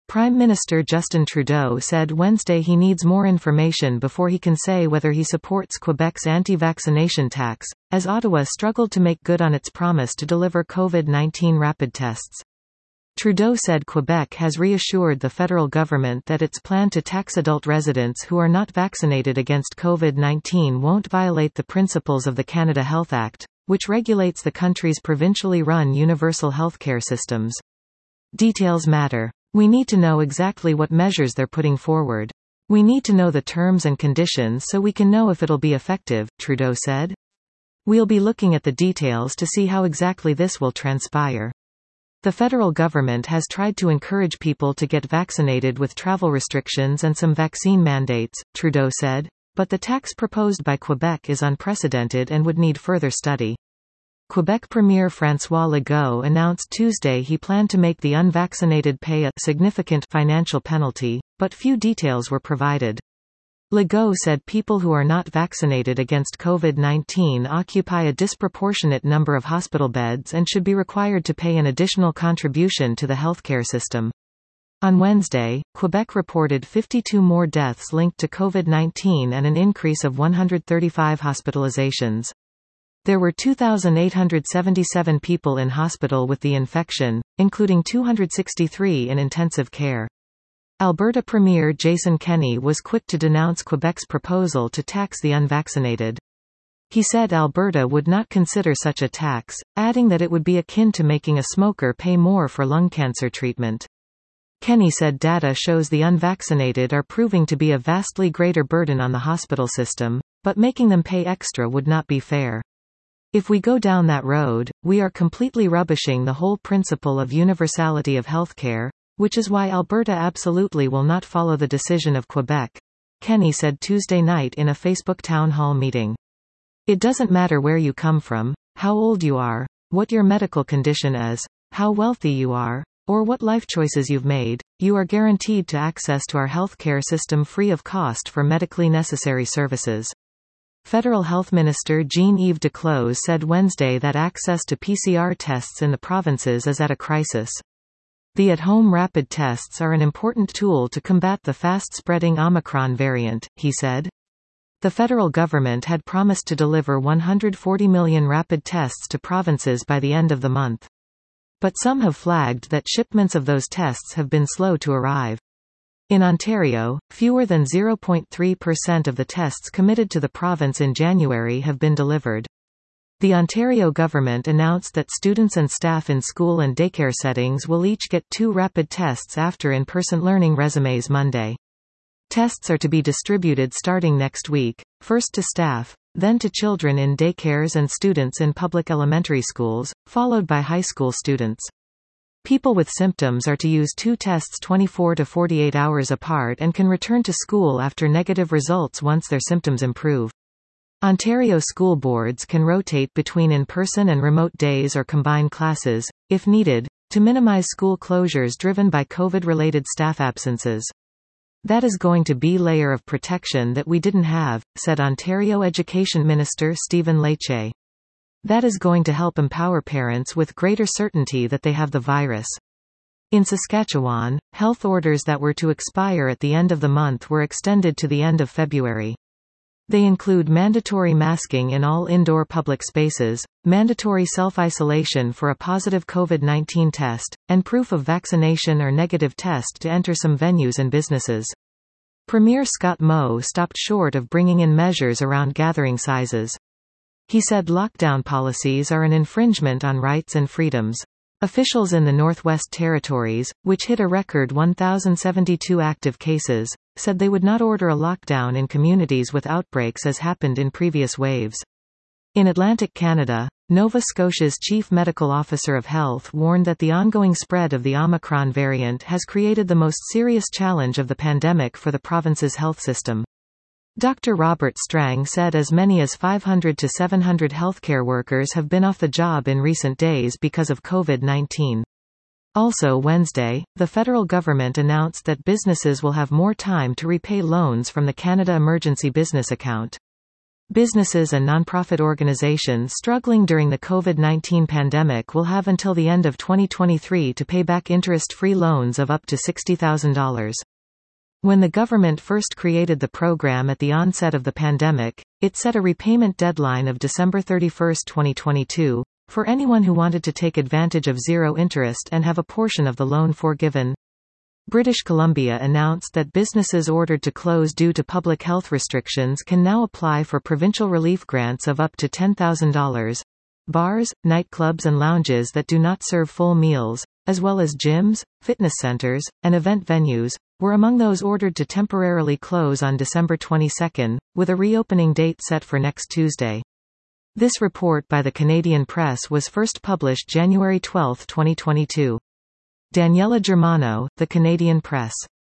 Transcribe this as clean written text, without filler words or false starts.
Prime Minister Justin Trudeau said Wednesday he needs more information before he can say whether he supports Quebec's anti-vaccination tax, as Ottawa struggled to make good on its promise to deliver COVID-19 rapid tests. Trudeau said Quebec has reassured the federal government that its plan to tax adult residents who are not vaccinated against COVID-19 won't violate the principles of the Canada Health Act, which regulates the country's provincially run universal healthcare systems. Details matter. We need to know exactly what measures they're putting forward. We need to know the terms and conditions so we can know if it'll be effective, Trudeau said. We'll be looking at the details to see how exactly this will transpire. The federal government has tried to encourage people to get vaccinated with travel restrictions and some vaccine mandates, Trudeau said, but the tax proposed by Quebec is unprecedented and would need further study. Quebec Premier François Legault announced Tuesday he planned to make the unvaccinated pay a significant financial penalty, but few details were provided. Legault said people who are not vaccinated against COVID-19 occupy a disproportionate number of hospital beds and should be required to pay an additional contribution to the healthcare system. On Wednesday, Quebec reported 52 more deaths linked to COVID-19 and an increase of 135 hospitalizations. There were 2,877 people in hospital with the infection, including 263 in intensive care. Alberta Premier Jason Kenney was quick to denounce Quebec's proposal to tax the unvaccinated. He said Alberta would not consider such a tax, adding that it would be akin to making a smoker pay more for lung cancer treatment. Kenney said data shows the unvaccinated are proving to be a vastly greater burden on the hospital system, but making them pay extra would not be fair. If we go down that road, we are completely rubbishing the whole principle of universality of healthcare, which is why Alberta absolutely will not follow the decision of Quebec, Kenney said Tuesday night in a Facebook town hall meeting. It doesn't matter where you come from, how old you are, what your medical condition is, how wealthy you are, or what life choices you've made, you are guaranteed to access to our healthcare system free of cost for medically necessary services. Federal Health Minister Jean-Yves Duclos said Wednesday that access to PCR tests in the provinces is at a crisis. The at-home rapid tests are an important tool to combat the fast-spreading Omicron variant, he said. The federal government had promised to deliver 140 million rapid tests to provinces by the end of the month. But some have flagged that shipments of those tests have been slow to arrive. In Ontario, fewer than 0.3% of the tests committed to the province in January have been delivered. The Ontario government announced that students and staff in school and daycare settings will each get 2 rapid tests after in-person learning resumes Monday. Tests are to be distributed starting next week, first to staff, then to children in daycares and students in public elementary schools, followed by high school students. People with symptoms are to use 2 tests 24 to 48 hours apart and can return to school after negative results once their symptoms improve. Ontario school boards can rotate between in-person and remote days or combine classes, if needed, to minimize school closures driven by COVID-related staff absences. That is going to be a layer of protection that we didn't have, said Ontario Education Minister Stephen Lecce. That is going to help empower parents with greater certainty that they have the virus. In Saskatchewan, health orders that were to expire at the end of the month were extended to the end of February. They include mandatory masking in all indoor public spaces, mandatory self-isolation for a positive COVID-19 test, and proof of vaccination or negative test to enter some venues and businesses. Premier Scott Moe stopped short of bringing in measures around gathering sizes. He said lockdown policies are an infringement on rights and freedoms. Officials in the Northwest Territories, which hit a record 1,072 active cases, said they would not order a lockdown in communities with outbreaks as happened in previous waves. In Atlantic Canada, Nova Scotia's Chief Medical Officer of Health warned that the ongoing spread of the Omicron variant has created the most serious challenge of the pandemic for the province's health system. Dr. Robert Strang said as many as 500 to 700 healthcare workers have been off the job in recent days because of COVID-19. Also Wednesday, the federal government announced that businesses will have more time to repay loans from the Canada Emergency Business Account. Businesses and nonprofit organizations struggling during the COVID-19 pandemic will have until the end of 2023 to pay back interest-free loans of up to $60,000. When the government first created the program at the onset of the pandemic, it set a repayment deadline of December 31, 2022, for anyone who wanted to take advantage of zero interest and have a portion of the loan forgiven. British Columbia announced that businesses ordered to close due to public health restrictions can now apply for provincial relief grants of up to $10,000. Bars, nightclubs and lounges that do not serve full meals, as well as gyms, fitness centers, and event venues, were among those ordered to temporarily close on December 22, with a reopening date set for next Tuesday. This report by the Canadian Press was first published January 12, 2022. Daniela Germano, The Canadian Press.